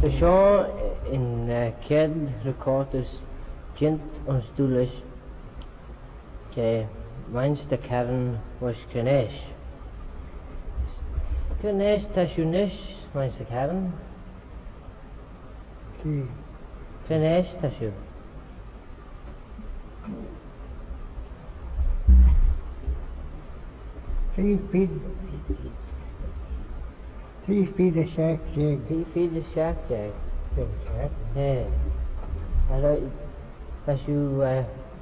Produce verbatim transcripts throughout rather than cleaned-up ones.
The show in Ked Recortus Gent ons Dulish que Mainster Karen was Krenesh. Krenesh Tashunish, Mainster Karen. Krenesh Tashu. Three feet. Three feet of shack jag. Three feet of shack jag. Big shack. Yeah. Hello, Tashu. Uh,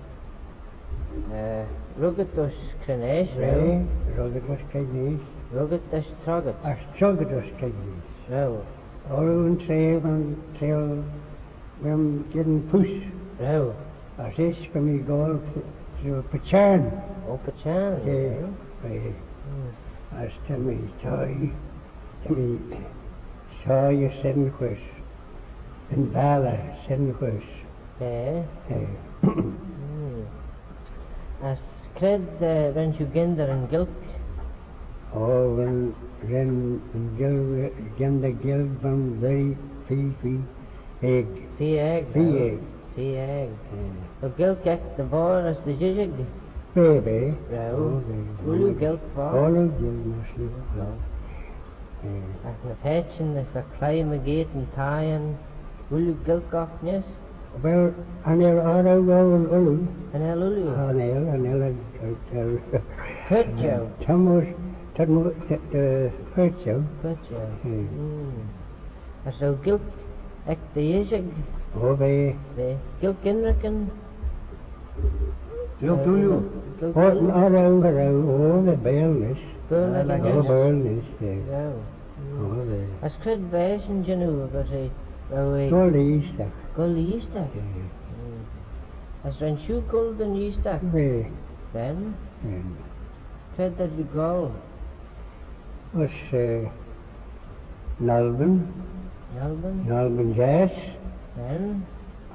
uh, Rugatus Krenesh. Ray, Rogatus Kagnis. Rugatus Trogat. Astrogatus Kagnis. Row. All on trail and trail. When getting push. Row. As this when we go to Pachan. Oh, Pachan. Yeah. Right. As to me toy. To me saw you seven quiz. In Bala seven quiz. Yeah. Yeah. Mm. As cred uh, ren you ginder and gilk. Oh, when then gil again the gil from very fee fee egg. Fee egg. Fee egg. Fee egg. The gilk ek the bar as the jijig. Baby. Row. Will you gilk bar? All of gil mostly. No. As na fetchen if a climb a gate and tie and will you gilk off yes? Well, anel ara go and ulu. And el ulu. Anel anel Hurt you. Thomas Thomas uh hurt you. Hurt you. As so gilk ek the jijig. Oh, they. The gilk inrekken. Look, do you? What around around all the bailness. Burn like Oh, bailness, yeah. No. Oh, they. As cred bash in Janu, but a Go Easter. go Easter. As ren shoe golden Easter. They. Then cred that you go. Was uh, Nalban, Melbourne. Nalban Jazz, Then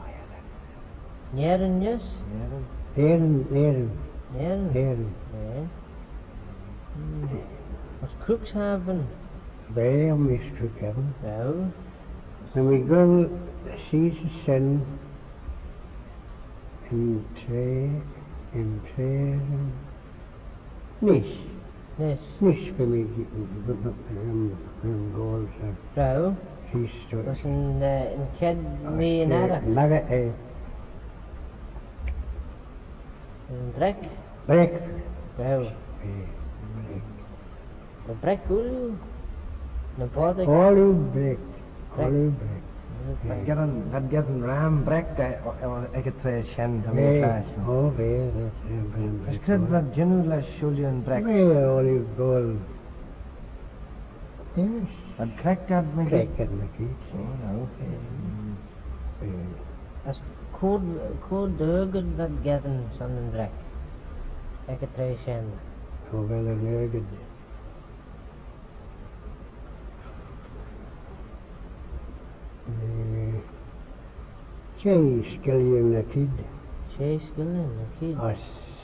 Nyeren yes. Aaron, Aaron, Nyeren. Aaron. Yeah. Was crooks having? They are Mister Kevin. No. And we go see the sun in tray, in tray, Nish. Yes. Nish for me, um, goals. No. She's stood. Was in uh, in Ked me and Ada. Mara, eh, In Breck. Break. No. The Breck Ulu. The Bodek. All you break. All you break. Wat getting, wat getting ram brek, ik het twee shen te mijn Nee, klas. oh, nee, dat is een Dus krijg wat general Julian brek. Nee, all you goal. Yes. Wat krijg dat met Break it, Mickey. Oh, nou. As cold cold deugen dat geven van een Breck. Ik het twee shen. Oh, well, a very good. Jay Skillian the kid. Chase Gillen, a kid. Us.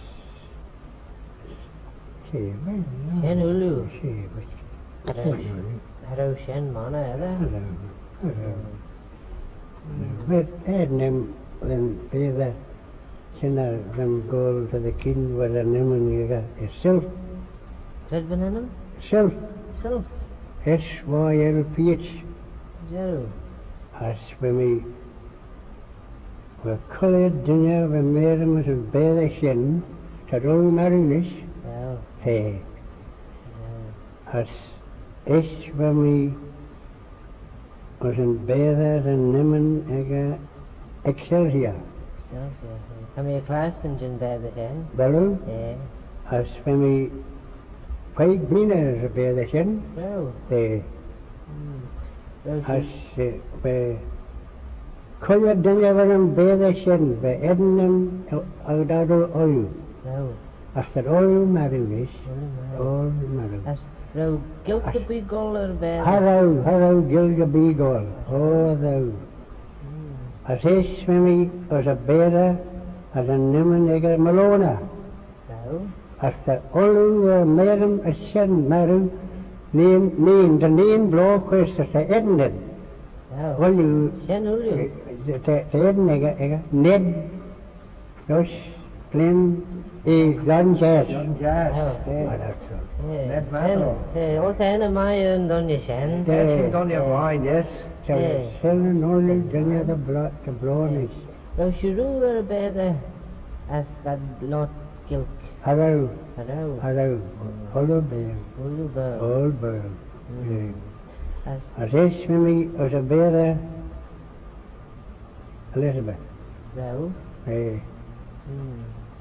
Jay, well, no. Shen Ulu. Jay, but. Hello Shen Mana, Ada. Hello. Hello. But Ednam, when they the sinner, them go to the king with a name and you got yourself. Cred van hem? Self. Self. S Y L P H. Zero. As for me, we're colored dinner when Mary was in bed a shin, to roll marriage, Well. hey. As S for me was in bed and Nimmen ega Excelsior. Excelsior. Come here class and Jin bed again. Bellu, Yeah. as for me, Pike Greener is a bed a shin, Well. hey. Well, As we colored dinner when in bed a shin, we Ednam out of oil. no. After all marriage, Only all man. marriage. As Ro guilty be goller bed. Hello, hello, Gilga Beagle. Oh, thou. As this swimmy was a better as a nimmenigger Malona. No. After all uh, merum a shen maru, name, name, the name blow quest as a ended. Wel, Olju, sien olju. teden ik, ik, Ned, Jos, Glenn, e John Jazz. John Jazz. Wel, Maar dat is zo. eh, Net wel, en, hoor. eh, ook een mij een donje sien. Ja. That's on your mind, yes. Zo, Ja. zelden nodig, dan je de blo- de bloon is. Nou, je roer beter als dat lot gilk. Hallo, Hallo, hallo, hallo ben, olju bel. all ben. Als, Als is met mij, als een beer, Elizabeth. wel. Nee, Hmm.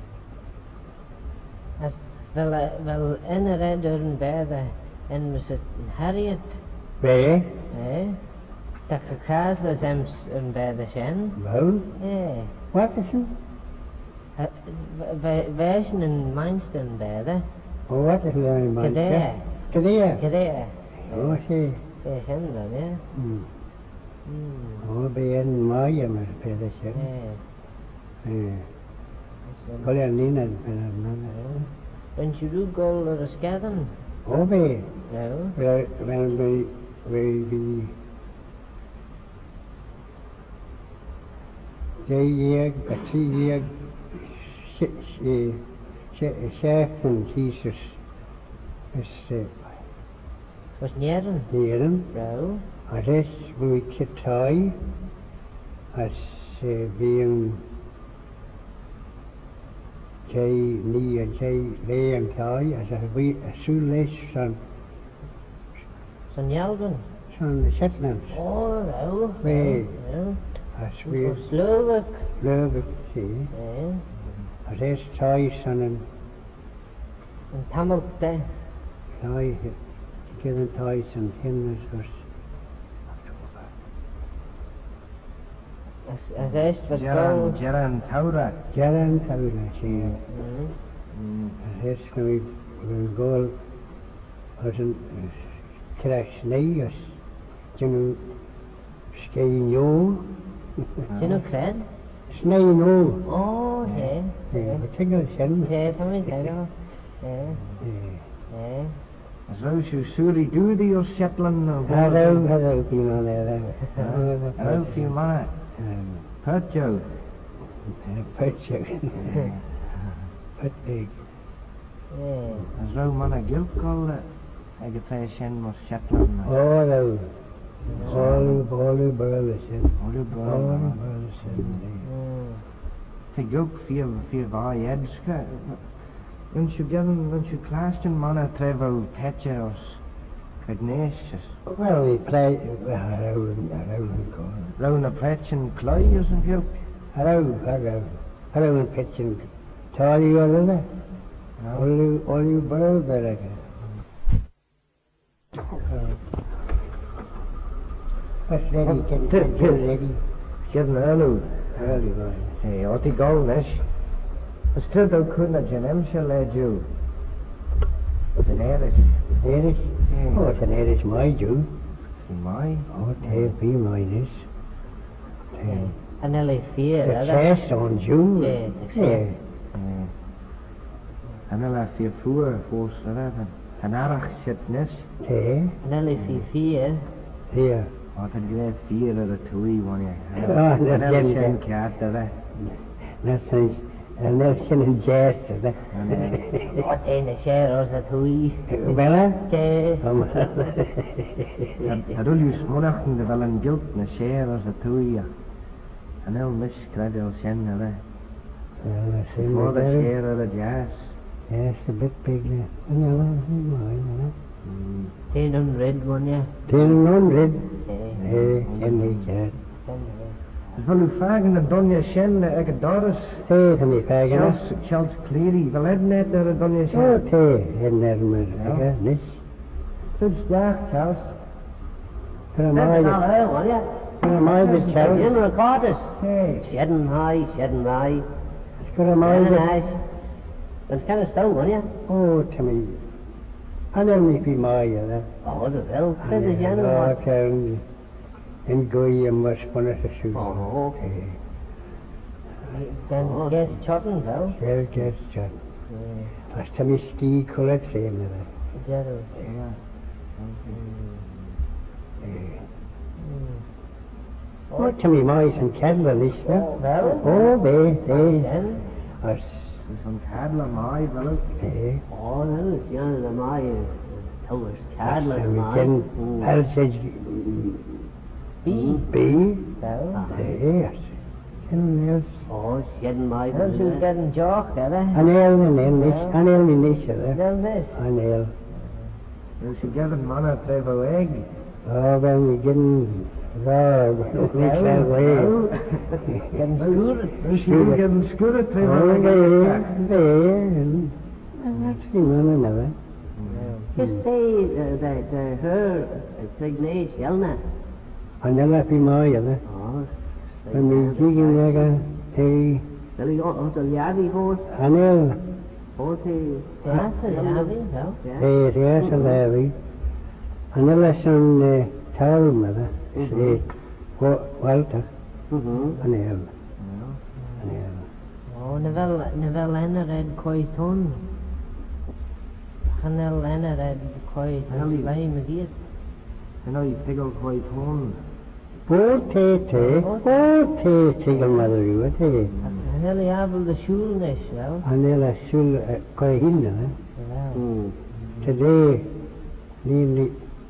As wel, eh, wel en red door een beide en we zit Harriet, wij, hè? Dat gekaas dat hem een beide zijn, wel, hè? wat is het? Wij wij zijn een minste een beide, Oh, wat is het dan, man? Kedea. Kedea. Kedea. Oh, zie. Wij zijn dan, hè? Hmm. Hmm. Oh, ben je een maaie, maar verder zeg. Hè? Eh, Dat is Kan je niet naar binnen? wel. En je doet goal er is gedden, Oh, ben je? wel. Wel, wel, wij, wij, wij, Jij hier, dat zie hier, zegen Jezus, is Was nieren, leren. wel. Als is hoe ik het zei, als wie een jij niet en jij leren zei, als wie zo lees van Zijn jelden. van de Shetlands, Oh, wel. Nee. Wel. als we Voor Slovak, geloof ik zie, hè? als is zei van een Een tamelkte. zei, ik heb een zei van himmelsus. Als, als eerst wat Jaran, goal. Jaran Taura. Jaran Taula zie. Mhm. Mm. Als is nu we goal als een krijg snee als je nu skeen jo. Zijn ook kred? Snee no. Oh, hè. Nee, wat ik al zeggen. Hè, van mij zeggen. Hè, Eh, hè. Zo, zo, Suri Doody of Shetland. Hallo, hallo, iemand daar. Hallo, vier mannen. Hurt jou. Putje. Putje. Hè. Zo, mannen, gilkal. Ik heb twee Shen of Shetland. Hallo. Hallo, hallo, brullen. Hallo, Hallo, bro. brullen. Hmm. Ik ook vier, vier waarheidsken. Wens je geven, wens je klaarsten mannen trevel petjes, kredneesjes. Wel, ik play. Hallo, hallo, Round een pletje klei is een gilk. hallo, hallo. Hallo, een putje. Tel je wel dat? Hallo, hallo, brullen. Wat ready, Tip, get tip. ready. Geef een hallo. Hallo, Hey, wat die gal nes. Als het ook kunnen, Janemsje leid je. Ten eres. Eres? Oh, ten eres mij, Joe. In mij. Oh, het heeft wie mij is. En L vier, Het hè? zes on Joe. Ja, Ja. En dan laat je voer voor ze redden. Ten aardig zit nes. Ja. En L vier. Ja. Wat een gelijk vier of de twee wanneer. Ah, dat En dan ken ik. zijn kaart dat. Net zoals, en net zo'n een jazz. Wat een share als het hoe. Wel, hè? Tje. Dat doe je smonachten wel een gilt, een share als de twee. En heel mis krijg je al zijn, hè. Ja, dat is Voor de een share of de jazz. Ja, is een bit big. Ja, dat is mooi, hè? Geen een red one, ja. Ten honderd. Nee. Nee, ken ik, ja. Dus wil u vragen de Donja Shen, ik het daar is. Tegen die vijgen, hè? Charles, Charles Cleary, wel het net naar de Donja Oh, Shen. thee, en daar maar, Ja. ja, nis. Tot dag, Charles. Voor een mooie, ja. voor een mooie Charles. In recorders. Hey. Zitten hij, zitten wij. Voor een En mooie, hij. Dat kan een stel, hoor, ja. oh, Timmy. En dan niet wie mooie, hè? Oh, dat wel. Dat is jij nog Ja, wat. kan een goeie mas van het zoeken. Oh, dan guess chotten wel. Heel gestern. Als Timmy ski collet zijn, hè? Zero. Ja. O, to me mais an cadla is, no? Wel, O, be, be. en, As, Is an cadla mai, wel? eh. Oh, no, it's young the my towers cadler And we my. can, Alsage, bi, be, wel. eh, as. And else. Oh, shedding my. Wel, zo'n gedden joch, hè? An el, an el, nis, an el, mi nis, eh. Wel, mis. An el. You should get a man a trevo egg. Oh, when we getting, there, we can't wait. Gedden skuren. You should get a screw a trevo Oh, egg. there, there, and that's the one another. Just say the the the her pregnant Yelna. And then let me more, you know. Oh. When we digging like a, hey, Well, you also Yavi horse. an el, Forty. Ja, ze, ja, wie, wel. Yeah. hey, there's a levy. And then let some, uh, towel, mother, say, Walter, Mm-hmm. an el, an el. Oh, ne wel, ne wel enne red koi ton. Gaan el enne red koi Wel, ton die- slijm giet. You know, you pickle quite home. Bo te te, bo te te, mother, you were te. En el jabel de schoen is, wel. And then I should, uh, koi hinna, eh. Wel. Mm. Today, nearly,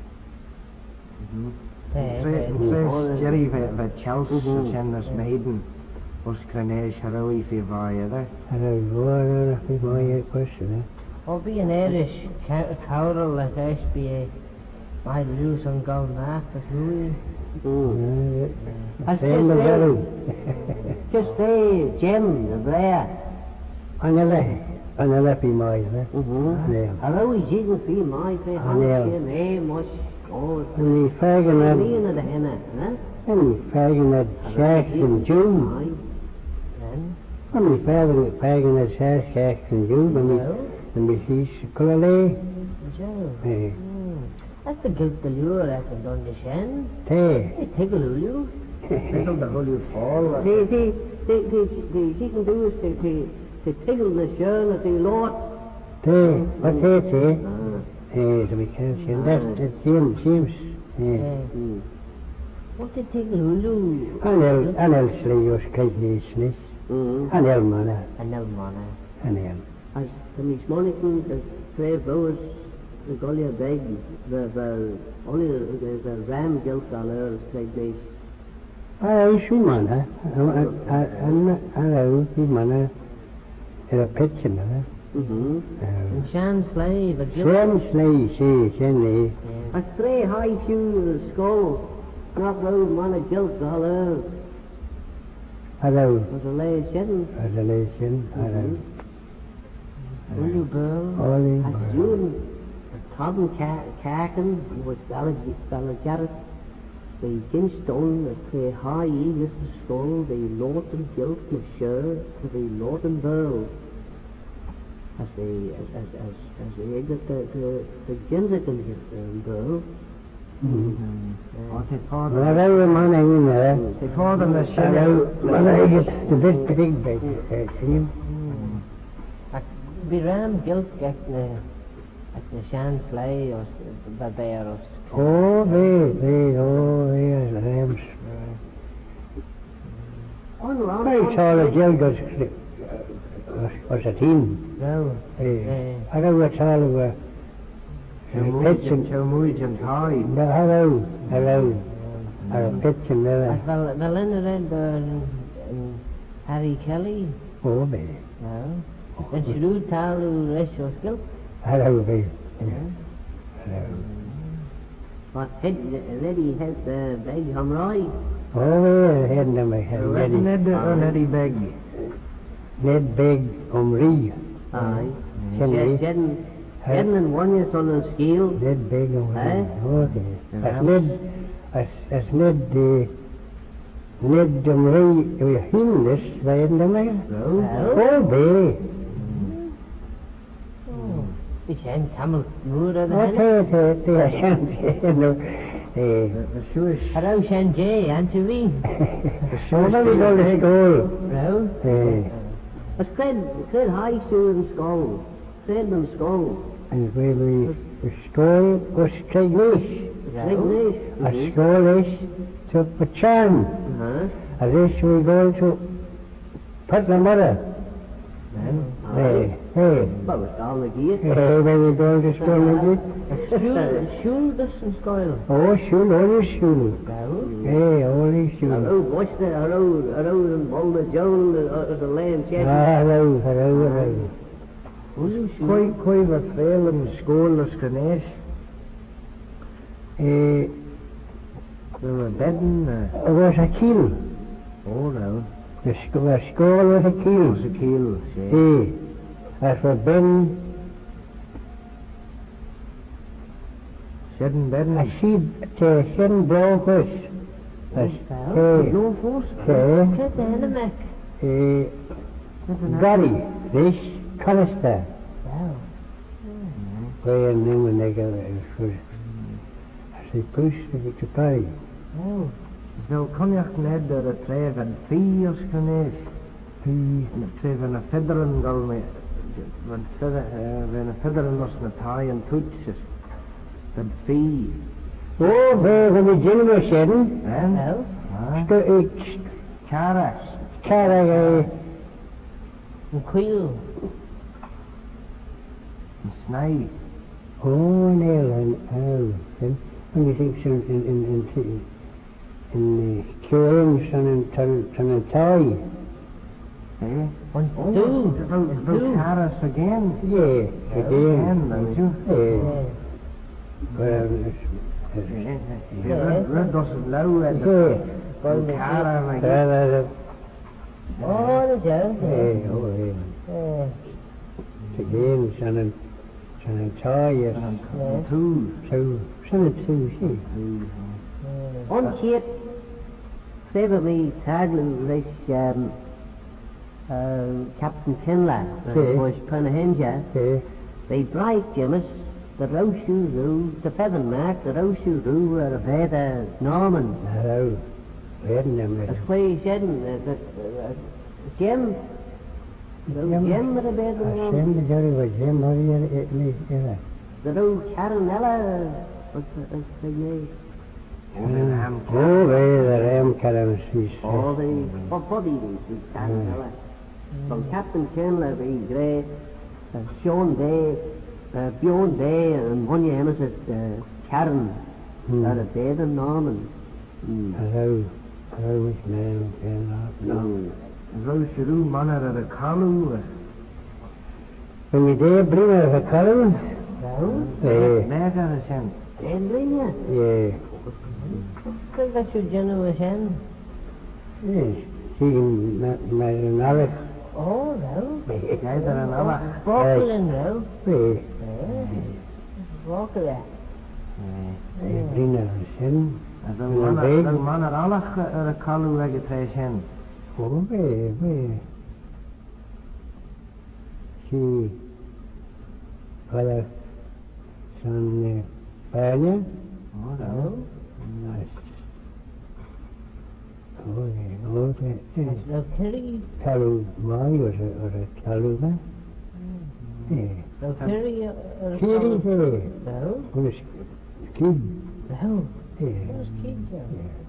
Nee, Tres nee. Jerry ve Chelsea Mhm. kändes maiden. Os krenesh haroi fi vaida. had a roar of the boy, question, eh. Og bi en erish kaurel at S B A. My lose on go nach, as Louis. Mm. Uh, Same the very. Just say Jim the Blair. Another, another be my, eh. Mm-hmm. Yeah. Hello, he's eating for my face. Ah, yeah. Hey, much. Oh, And the fagging me of, in the henna, huh? and the fagging of shacks in June. En? And the fagging, fagging of shacks in June, and the, Wel. and the fish, Kulale, Zo. eh, That's the guilt the lure at the don de shen. te, They take a lulu. Pickle the holy fall. The, the, the, the, the, she can do is to, to, to tickle the shell of the Lord. te, what te, te, Ah. eh, to be careful, and that's the James, James, eh. Mm. What they take lulu? Anel, Anel Slay was kindness, Mm. Anel Mana, And no money. Anel. As the Mishmonican, the three blowers, the Golia Beg, the, the, only the, the, the ram guilt on earth, like this. Arrow Shumana, Arrow Shumana, in a pitch in it. Mm-hmm. And Shan slave, a guilt. Sam Slay, she, Jenny, Yeah. A stray high shoe skull, not road man a guilt all earth. Arrow, Was a lay shedding. Revelation, Arrow, Lulu burl. Ollie, As June, Tobin Kaken was Balagarret. They ginched on the three high eagles the skull, they Lorton guilt the shirt to the Lorton burl. As they, as, as, as, as they exit the, the, the Genzican burl. What they call them? Arrow Mana in there. They call them the Arrow, shell. Mana get the big, big, big, uh, him. Be ram guilt get the at the Shan slay or the bear or. Oh, they, they, oh, they are rams. Very tall, a Jelgos, was, was a team. No. Eh, Arrow was tall, were, pitching, Chelmuijan Thai. the Arrow, Arrow, Arrow pitching there. Well, well, in the red burn, Harry Kelly. Oh, baby. No. And Shrew Talu Resh was guilt. Arrow, baby. Yeah. But head, Reddy had the big Hamroy. Oh, yeah, head number, head ready. Ned or Neddy Beg. Ned Big Omri. Aye. Kenny. Shedding, shedding and one is on a scale. Ned Big Omri. Eh? Oh, yeah. As Ned, as, as Ned, uh, Ned Omri, we him this, they hadn't done that. No. Oh, baby. The Shan Camel Moor of the Oh, hen. te, te, te, I shan't, you know, eh, The Swiss. Hello, Shan J, aren't you me? so when we go to school, No. eh, But Cred, Cred High Shoe and Skull. Cred and Skull. and we, we, the school was Tregnish. Cred No. Nish. A school is to Pachan. Huh? And this we go to put the mother. Hey, hey. Well, it's all the gear. Hey, when you go to school with it? Schul, das in Scoil. Oh, school, only school. Well, Hey, only I school. rode, watch the, I rode, I rode in Boulder Joan, uh, the land shed. Ah, hello, hello, hello. Who's you Quite, quite a frail in school, the Scanesh. Eh, They were bedding, uh, it was a kill. oh no, The school, the school was a it kill. was a kill, say. Hey, that's for Ben. Shedding bedding. I see the shin blow was. Well, Hey, No force. hey, Get the enemy. eh, Gary, this Colister. Well, Playing them when they go it was I say push to Gary. well. Is nou cognac ned er a tref en fi os Scanesh. He En a tref en a fedderen gal me. Van fedder, van a fedderen os na tai en tutsis. En fi. Oh, there when the gin was shedding, En? Well, Ah, sto ik Cara. carry een quill. En snij. oh nail and oh then when you think some in in in in, in uh, Killeen son and son son and tie. Eh? One, Oh, two, About, about two. Caras again. Yeah, Again, again. don't you? Yeah, Yeah. well, it's, it's, Je red, red als het lauw en yeah. de Cara Uh, again. uh, Oh, dat is jou. yeah, oh yeah. Yeah. It's again son and son and tie. Yes. En two. So son and two, see. Onkeer hebben we tijdens um, uh, Captain Kinla, dat Ja. was Penhenja. Yeah. They bright Jimmis, the Roushu, the Feathermark, the Roushu, the Veda Norman. Hello. Wedding them. That's why he said, uh, that uh, Jim, the Jim. Jim with a Veda I Norman. send the Jerry with Jim, how do you it me? Yeah. The Rose Caranella, what's the, what's the name? Oh, the ram carams, he's. All the what body the Caranella. From Captain Chandler, the Grey, uh, Sean Day, uh, Bjorn Day, and one year was at uh, Karen, Hmm. out of Veda Norman. Mm. Hello. Hello, which man can not. No. Zo Shiru manner er a Kalu. When we dare bring her a color, Well, eh, Mega er zijn. then bring you. yeah, Because that's your general hand. yes, she can ma- marry another. Oh, well. Jij er een alle. Walking well. Eh, Yeah. Walk there. eh, bring her a sin. En zo manner, zo manner alle er a Kalu weggetreed zijn. Oh, eh, eh. She, father, son, eh, Banya. Oh, dat. Nice. Oh, yeah, oh, that, eh. No Kerry. Kalu Mai was a, was a Kaluga. Yeah. No Kerry. Kitty, No. yeah. No. Was kid. No. Yeah. Those kids are.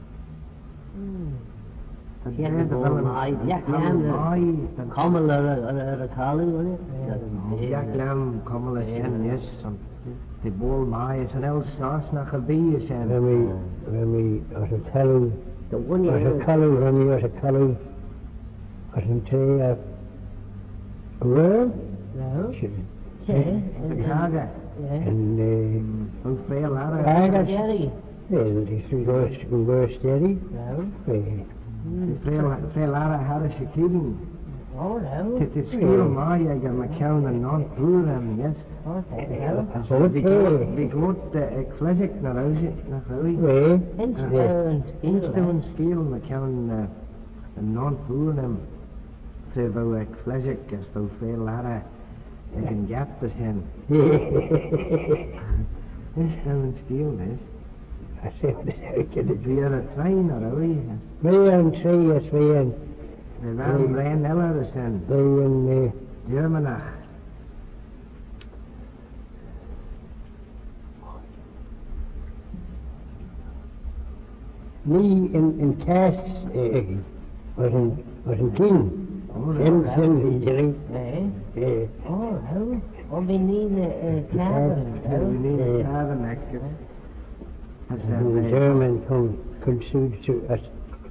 Dat Ja, is dat wel wel een een ja, ja, Mai. Kammel er er Kalu, wasn't it? Ja, lam, kommel is zijn, yes. De bol Mai is een heel saas naar gebied zijn. When we, when we was a Kalu, The one was a year. Kalu, when we was a Kalu, was into a world. No. And, Yeah. Kaga. Yeah. uh, Hoe veel later. Kaga. Jerry. well, die was, was steady. No. Uh, Veel, veel later hadden ze kinderen. Oh, no. Het is veel maaien, maar kan een non-broer hebben, yes. Okay. No. Als we ik moet ik fles ik naar huis, naar huis. well, Instone Inste skill. een skill, maar kan een non-broer hebben. Terwijl ik fles ik, als we veel later ik een gap te zijn. Inste een skill, yes. I said, I can Het weer een trein naar huis. twee en twee, yes, twee en We waren Brian Eller zijn. twee en, uh, Germanach. niet in, in kaas, eh, was een, was een kin. Ten, ten literen. Nee. Eh, Oh, nou. Om in een kader. Ja, we nemen Eh. kadernekkers. Als en we de bij- German kon, kon zo, zo, als,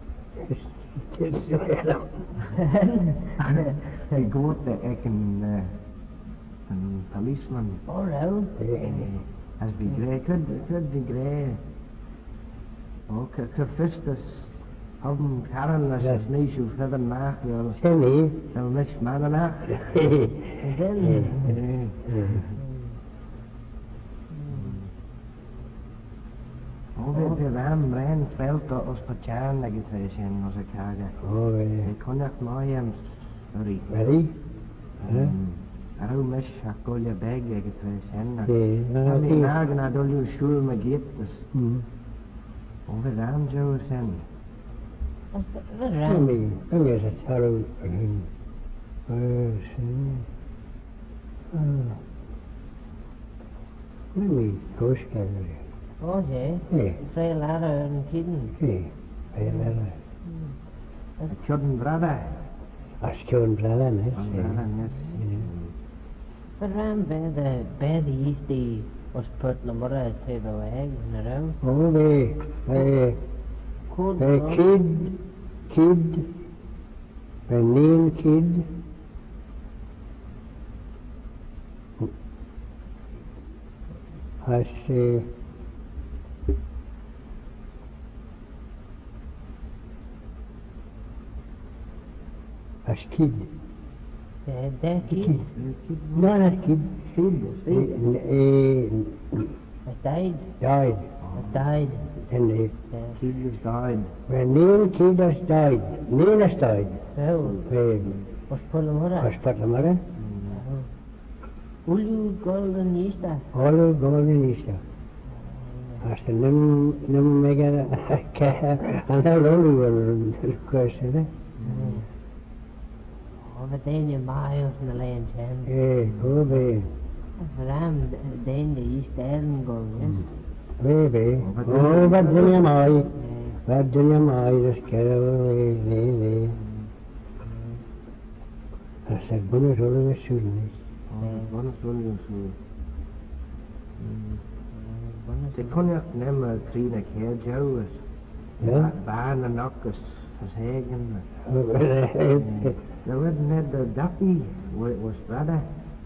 Ik hoorde ik een, eh, een policeman. Oh, nou. Eh, Als we grij, kun kun we grij. Ook ik vist dus hadden karren als Ja. het niet zo verder nacht wil. Sen nee. Dan mis mannen nacht. Wel. Oh, we we waren rein veld tot ons patjaan dat ik zei zijn als ik hagen. Oh, eh, Ik kon echt mooi hem sorry. Marie? Hè? Arau mes hakolja bag ik zei zijn. Nee, Dan nou, ik die. nagen naar door je school me geeft dus. Hm. Over raam zo zijn. Wat Ja, raam. maar, dan is het zo, eh, eh, sen. Ah. Nee, maar, kooskeller. Oh, jee. Nee, Vrij later een kind. nee, bij Lella. Ik had een brada. Als je een brada, Een hè? brada, yes. Wat raam bij de, bij de is die was put naar morgen twee bewegen naar jou. Oh, nee, bij, Goed. bij kid, kid, bij neen kid. Als, eh, als kid. Ja, der kind. No, not kid. Kid, Eh, Hij died. died. Hij died. And eh, Ja. kid is died. when neen kid has died, neen has died. Zo. Eh, Was put naar morgen. hospital mother, Ulu golden is dat. all golden is there. Als de num, num mega, en daar lolly wel, question, hè? Oh, wat deed je mij of een lijn zijn. Eh, go bij, Raam, deed je is sterren golden. bij, bij. Oh, wat doe je mij? Ja. Wat doe je mij? Dat is kerel, nee, nee, nee. Als het binnen zullen we zullen niet. Wat is wel je zo? Ik kon je nemen kriegen keer jouwes. Ja? Banen nakkes verzegen. Oh, Dat werd net de dappie, was brada.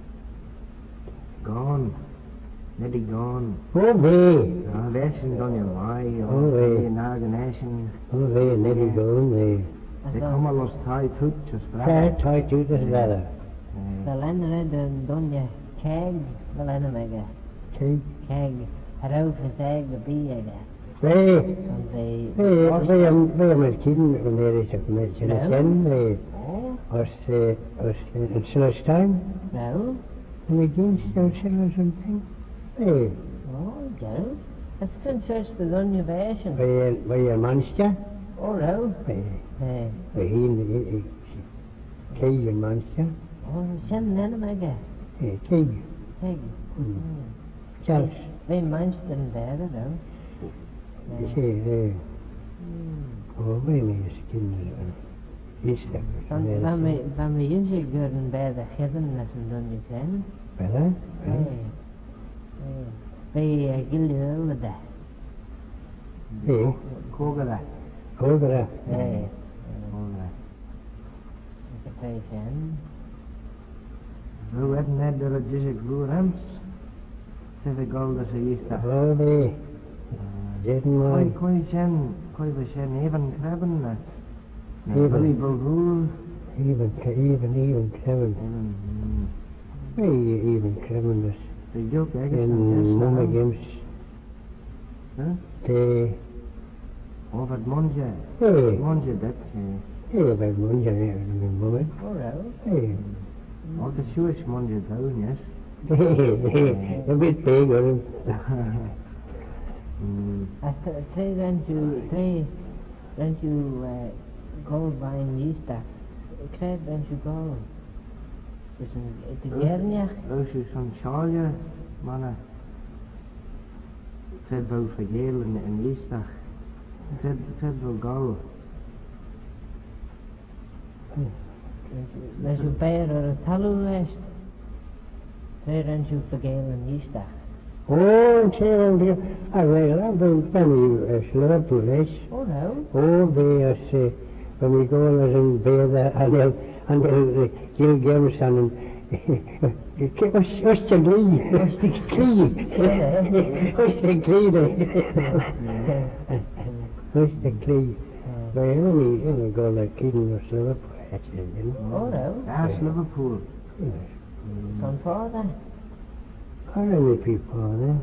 Gone. Net die gone. oh, nee. Ja, wezen dan je mij. Oh, nee. Je nagenezen. Oh, nee, nee, gewoon, nee. Ik kom al los tijd goed, dus Kijk, brada. kijk, doe dat verder. De landen de donje kijk, de landen mega. Kijk. Kijk, erover zeggen de bieren. Nee. Zo'n bij. Nee, wij hebben, wij hebben een kind, wanneer is het met z'n Ja? z'n, nee. Oh, Als, eh, als, eh, het Celestijn, nou, en ik ging zo zelfs een ding. Nee, oh, ja. Het kunt zoals de donje wijzen. bij bij een manstje, Oh, nou. bij, Nee. bij hier, ik, kijk een manstje, Oh, zijn landen mega. nee, kijk, Kijk. zelfs, Wij mensen verder, nou. ik zeg, eh, oh, wij meeste kinderen, is dat, Van, van mij, van mij is ik door een bij de gidden met een donje zijn. wel, hè? Nee. Nee. Bij Gilde daar. Nee, Kogela. hoger, Nee. Kogela. Ik heb bij zijn. We werden net door het Jizek Vloerhems. Zeg ik al dat ze is dat. oh, nee, zitten maar, Kon kon je zijn, kon je zijn even krabben? Even. Nee, Willy Bulvoer. even, even, even, krabben, Even, mm, nee, even krabben, dus, de juk, hè? en nummer games, Huh? de, Over het mondje. nee, Mondje, dat. eh, nee, bij het mondje, nee, mijn moment, Oh, nou. nee, Ook de Jewish mondje doen, yes. nee, nee, een beetje tegen, hoor. Mm, Als de twee rent u, twee rent u gold bij een Easter. Ik krijg rent u gold. Dus een, de gernjach. Als je zo'n schaalje, mannen. Ik zei boven vergeel en, en liesdag. Cred, cred wel gauw. Als je bij er tallu west, daar ren je vergelen niet daar. Oh, en zeer en ah, wel, ben ben je slurples. Oh nou, Oh, bij als when we go as in bed and they'll and they'll kill games and what's what's the glee? What's the glee? What's the glee? What's the glee? But anyway, anyway, go like kidding or Liverpool actually, you know. oh nou, That's Liverpool. zo'n vader. How many people are there?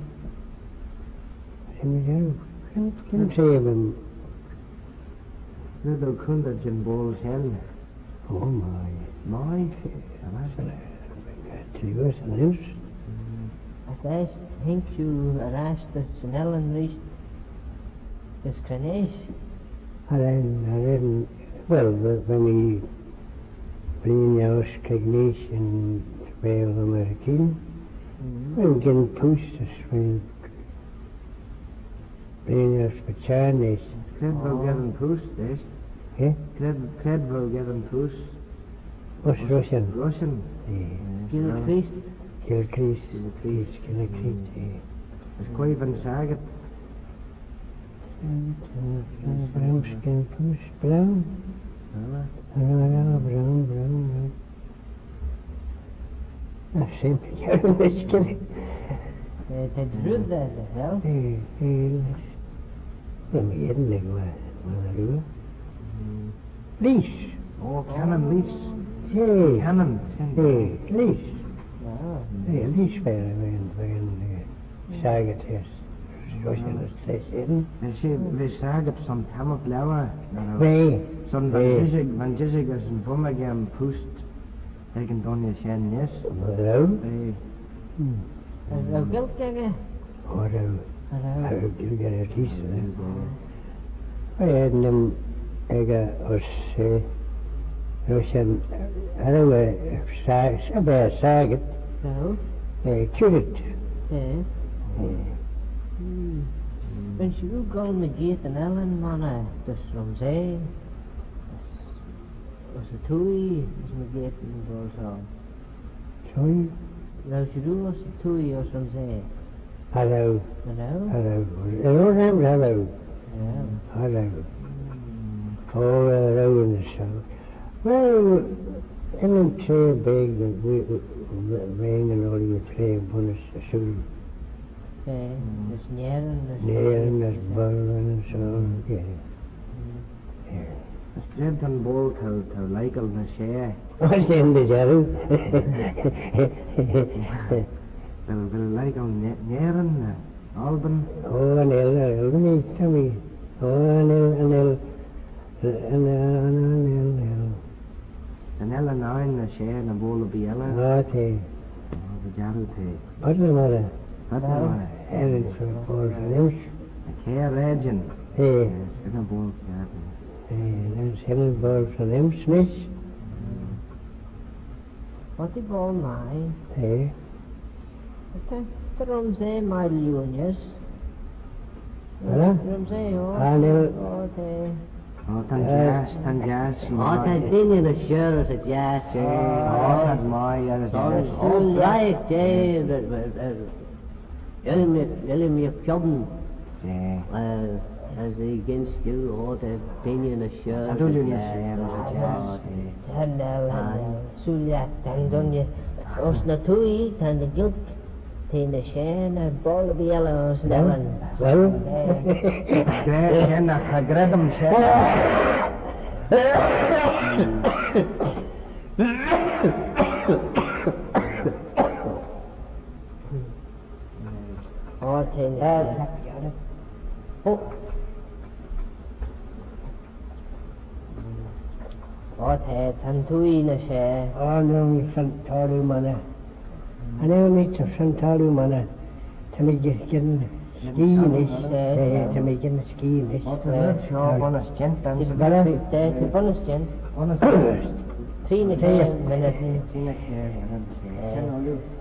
Can can can say them? Nu dan kun dat zijn bol zijn. Oh my. Mooi. Dat was het. Two years and lives. Als hij hink je raast de snellen riest, dus krenees. And then, and then, well, the, when we bring our recognition speel American, we can push us when bring us for Chinese. Cred wel get een poes, deze. Eh? Cred, cred wel get een poes. What's Russian? Russian. Eh, Gil Christ, Gilcrease, Gilcrease, Gilcrease, eh. Dat is kooi van zagen. Brown skin push, brown. Brown, brown, brown, brown. Ah, same picture, let's get it. het druk dat wel. Eh, eh, let me get in there, what I do. Leash. Oh, cannon lease. Hey, Cannon. hey, leash. Ja, Hey, leash fair, when, when, uh, Saget has, Russian station. En ze, we zagen zo'n tamme blauwe. Nee, Zo'n van Nee. Jessica, van Jessica is een bomme gaan poest. Tegen Donja zijn nes. hallo? Nee. en wel geld krijgen. Hallo. Hallo. Hallo, du get it, he's I had them, I got us, uh, Russian, hallo, uh, Saget, Saget, Zo, uh, Curate. ja. Ben je ook al met Geert en Ellen, mannen, dus from zee. Was het toei, was met Geert en zo zo. Sorry? Nou, je doet was het toei, was from zee. Hallo, Hallo? hallo. Hello, hello, hello. Ja. Hello. Oh, hello in the show. Well, I don't say big that we, we, rain and all you play upon us, so, Ja, dus njeren, dus... neer and there's burn and so, yeah. Yeah. Dus kreeg een bol te, te lijken naar zij. What's in the jaru? Wil, wil lijken neren, Alben. Oh, an el, el, me, tell me. Oh, an el, an el, an el, an el, el. En elle nine naar zij, naar bol op jelle. Oh, te. Oh, de jaru te. What the matter? Wat nou? Ellen for Paul Phillips. Keer regen. Hey, Yes, in een bol jaru. hey, there's Helen Paul Phillips, Smith. Wat die bol mij? Hey. Daarom zijn mijn jongens. Voilà. Daarom zijn hoor. Ah, nee. Oh, de... Oh, dan jazz, dan jazz. Oh, dat ding in de shirt is het juist, Oh, ja. dat is mooi, ja, dat is Dat is mooi. zo lijkt, ja. Jullie met, jullie met jobben. Ja. Als ik against you, oh, dat ding in de shirt. Dat doen jullie niet zeggen, dat is jazz. Handel, handel. Suljat, dan doen je... Als naartoe, dan de gilk. Tegen de schijn, bol bij jullie ons stellen. Well, Krijg je nog gegreg hem zeggen? Oh, tegen de... Oh. Oh, tegen tantoe na schijn. oh no, Santalu mana. I never meet a Santalu mana. To make it getting skiing, eh, to make it skiing. Wat is het? Ja, van een stint dan. Het is Bella? wel tijd, de bonnestjen. Van een stint. Tien keer minuten. Tien keer,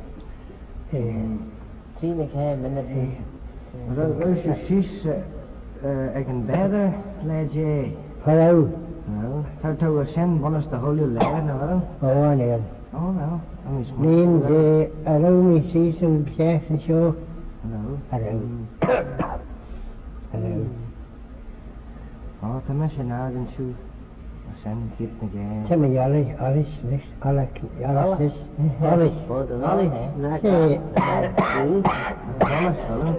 Eh, Tien keer minuten. Maar dat is precies, uh, ik een beide leidje. Hallo. Nou, zou zou we zijn, bonus de hele lijn, wel? Oh, nee. Oh, wel, dan is het. Neem de aromi season bezig en zo. Hallo. Hallo. Hallo. Oh, dan is je nou dan zo. We zijn dit nog eens. Zeg maar, alles, alles, alles, alles, alles, is, alles. Wat een alles, hè? Zeg, Alles, hallo.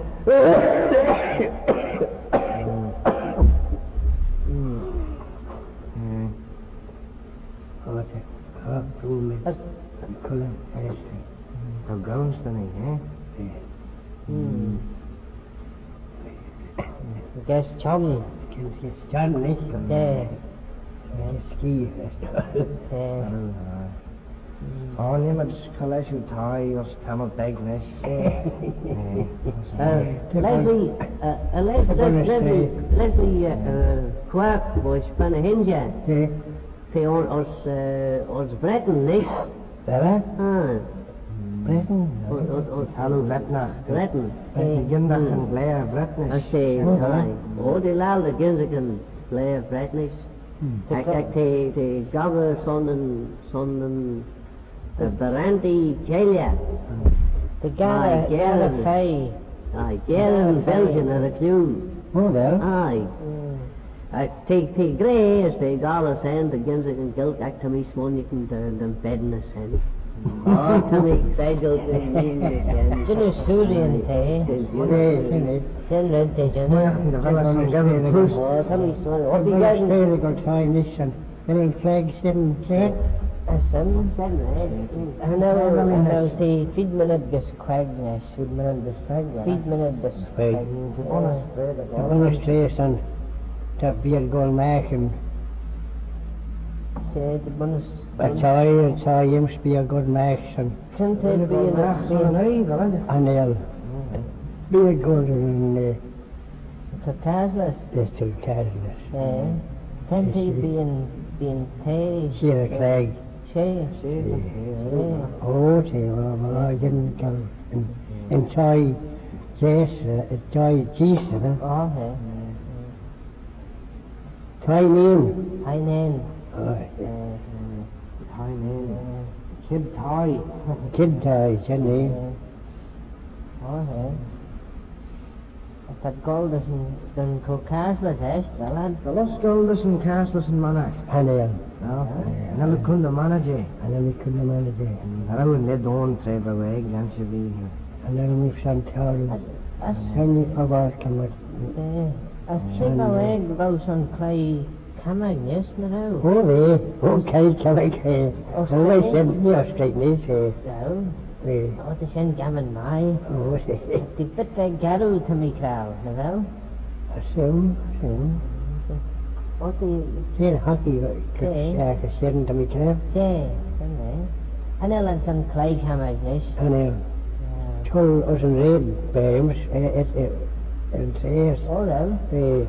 wat ik ga doen met kolen, alles. Dat gaan ze dan niet, hè? Hmm. Gas chum. Ik kan het staan, niet? Yeah. Ski, Yeah. Oh, nee, maar het is college thai als het helemaal bijgnes. Uh, Leslie, uh, uh, Les- Les- Leslie, Leslie, uh, uh, Quack was van een hinja. Nee, Te on, ons, uh, ons Breton, niet? wel? Ah, Bretten? ons, ons, ons Hallo, Bretnacht. Breton. Ik heb dag een kleine Bretnes. Als ze, oh, die lalde ginziken, kleine Breton is. Kijk, kijk, te, te gabber zo'n, zo'n, uh, Barandi Kelia. The gala, Ah, yeah. gala fay. Ai, geren Belgian er a clue. Oh, wel? Ai. Uh, te, te grey is de gala zijn, de ginziken gilt, ek te me smonniken de, de bedden zijn. Oh, te me kwijzel in English zijn. Junu Surian te. Nee, nee. Sen rente Mooi janu. achter de wel eens een gele proest. Oh, te me smonniken. Wat Ik die ben gaan? stedelijk op zijn mission. En een flag zitten, zeg. Asam. Zijn, hè? Hanno, hanno te feed minute gus quagnash. Goed met een bestek. Feed minute gus Wait. quagnash. De bonus aan dat bier goal maken. Say the bonus. Het zou het zou je bier goal maken. Can't it be in a Zo'n nee, wel hè? Anel. Bier goal in Caucasus? de Tulkarles. Eh. Can't it be in, be in te? Hier krijg. Shay. Oh, ze maar geen kan. En zou Yes, het zou kiezen, hè. Oh, hey. Zou neem. Hi, Nan. Oh, Thai nee. Kid Thai. kid zou je neem. Oh, hey. Dat gold is een, een Caucasus, echt wel, hè? De losgolders en castles en mannen. Anel. Nou, en dan kun de mannetje. En dan kunnen we het doen. Daar we net doen, treffen weg, dan ze weer. En dan moet je van houden. Als, als, Zijn niet verwachten, maar... eh, als Trippa weg wou zo'n klei kamagnes naar jou. Oh nee, oh kijk, kan ik... Als Dan weet je niet, als ik niet... Zo. Nee. Oh, het is een gammon mij. Oh, zeg. Die bit bij garu te me kraal, nou wel? Zo, zo. Oh, die... Geen hakkie, Nee. ja, gezegd dat ik heb. Zee, zo'n nee. En dan laat zo'n klei kamagnes. En dan... Toen als een reden bij hem, het het eerst. Oh, dan. Eh,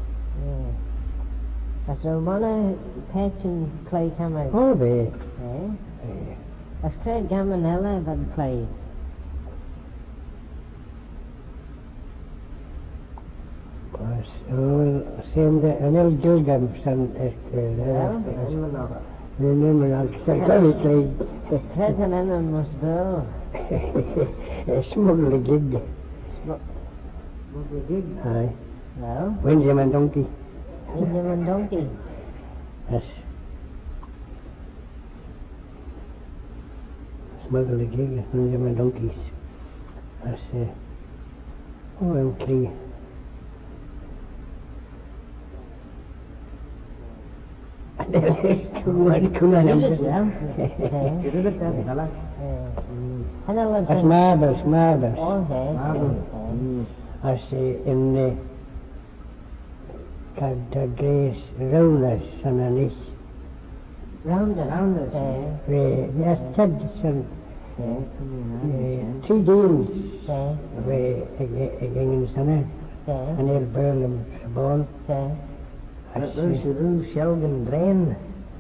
Als zo'n mannen patchen klei kamagnes. oh nee. Nee. Als krijg gammon helle van klei. Oh, zijn de een heel gilgam zijn echt. Ja, Nee, nee, maar ik zeg dat niet klein. krijg een en een moest wel. Smuggelen gig. Hai. Wel, Wen je mijn donkey? is je een donkey. Yes. Smuggelen gig, wen je mijn donkeys? As eh. Oh, I'm clear. Kom maar, kom maar. Doe het wel. Je doet het dan, voilà. En dan laat As zijn... marbles, marbles. Oh, hè. As eh, in eh. Cartagres, rollers, son en is. Rounders. Rounders. Eh, We, ja, dat zijn Ja, kom je eh, naar. twee deals. eh, We, ik, ik ging in zijn eh, en heel Berlem geboren. eh. Dat is een Schelgen Drein.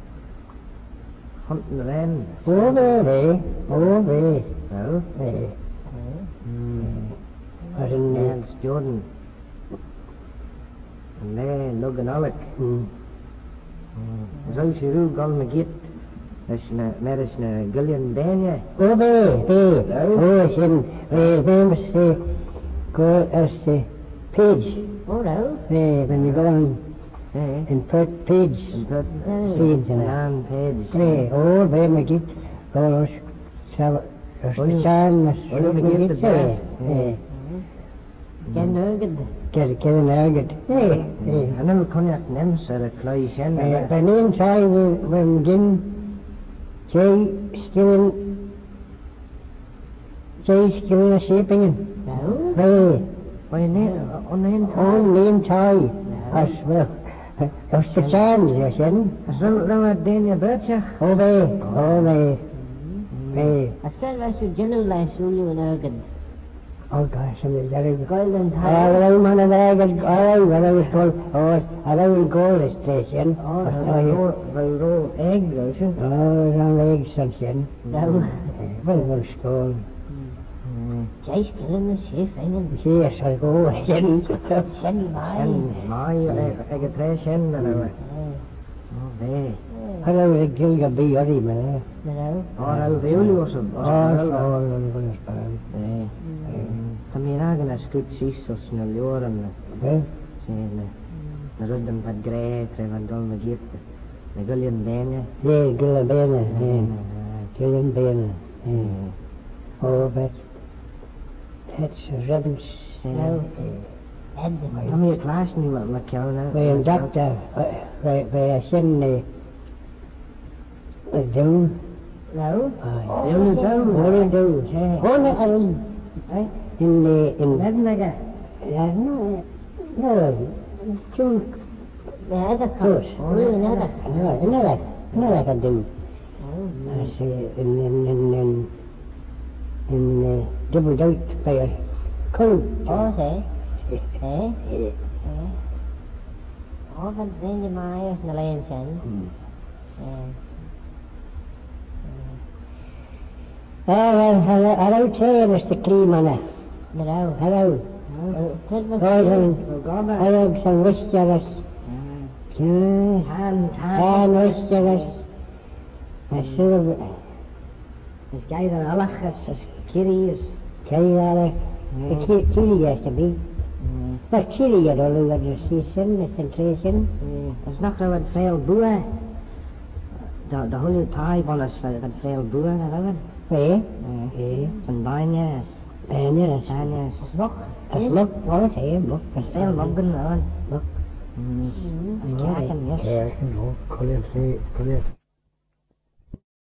Hunten Ren. Oh nee, oh nee, Wel? nee. Was een, eh, Nederlands Jordan. And there, Logan Alec. Mm. Zo si rú gal me git. Is na, mer is na Gillian Banya. Oh, there, there. Oh, sin, uh, there was the, go as the page. Oh, no. There, when you go on Eh? in Perth page. And put Page and that. Jan Page. There, oh, there me git. Go, us, sal, us, Only- chan, us, only me git the there. best. There. Gen nugget. Get, get an agate. There, there. En dan kon ik nem sir a klei shen. Uh, by name try the, when gin, Jay skilling, Jay skilling a shaping. No. There. By ne on een Own name try. As well. As the chance, yes, and As wel dan wat Dania Bertjach. oh, there, oh, there. There. I still want you general like Sulu and Ergen. Oh, gosh, I'm very good. Golden Oh, High. well, man, and I got, oh, well, I was told, oh, I will go this station. Oh, Oh, you- wel wel ro egg lotion. oh, on legs, son, sen. No. Well, well, school. Jay's killing the ship, hanging. Yes, I'll go, sen. Send by. Shen mai ek het tre shen en we. Oh nee. Hello, the Gilga B. Ori, man. No. Oh, al veuli was op. Oh, oh, oh, oh, Nee. Kom hier aan as goed sis os na ljoren. oh. Sen. Na rudden wat grey, tre van dol me git. Na Gillian Banya. Yeah, Gilga Bena, yeah. Gillian Bena, yeah. Oh, but that's Rebens. No. Ed. Kom hier klaas nu wat met jou nou. Bij een dokter, bij, bij een zin, eh, doen. No. Ah, Jullie doen. Wat doen? Oh, nee, alleen. In, eh, in, Net nega. ja, no, no, toen, The other Close. comes. Oh, another. no, another, another kan doen. Oh. Als, eh, in, in, in, in, in, eh, dubbel dood bij een kool. Oh, say. Eh? Eh, Eh? Oh, van zijn je maar eens naar leen zijn. Eh. Ah, wel, hallo, hallo, twee, is de klimannen. No. Hallo. That was Oh, zo'n, Gaba. hallo, zo'n wistjeres. Ja, Han, ja, wistjeres. En zo, Is gij dan allachas as kirius? kan je daar, de kiri is te bij. Maar kiri je dan, wat je ziet, met een trezen. Dat is nog wel wat veel boeren. De, de hele taai van ons wat veel boeren hebben. Nee, nee. Zijn banjas. En ja, dat is, Banjas. dat is lok, alles, hè, lok. Dat is veel loggen aan. Lok. Dat is kijken, yes. Kerken, hoor, kollet, kollet.